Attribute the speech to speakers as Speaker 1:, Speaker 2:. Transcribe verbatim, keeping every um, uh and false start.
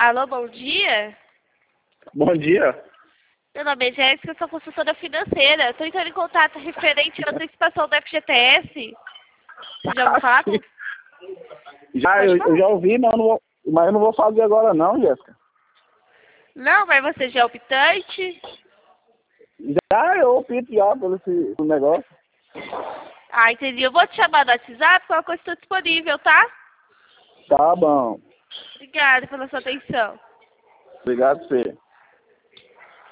Speaker 1: Alô, bom dia?
Speaker 2: Bom dia.
Speaker 1: Meu nome é Jéssica, eu sou consultora financeira. Estou entrando em contato referente à antecipação do F G T S. Você já ouviu falar? Com...
Speaker 2: Já, eu, eu já ouvi, mas eu, não vou, mas eu não vou fazer agora não, Jéssica.
Speaker 1: Não, mas você já é optante?
Speaker 2: Já eu opto já pelo esse negócio.
Speaker 1: Ah, entendi. Eu vou te chamar no WhatsApp, qualquer coisa estou disponível, tá?
Speaker 2: Tá bom.
Speaker 1: Obrigada pela sua atenção.
Speaker 2: Obrigado, Fê.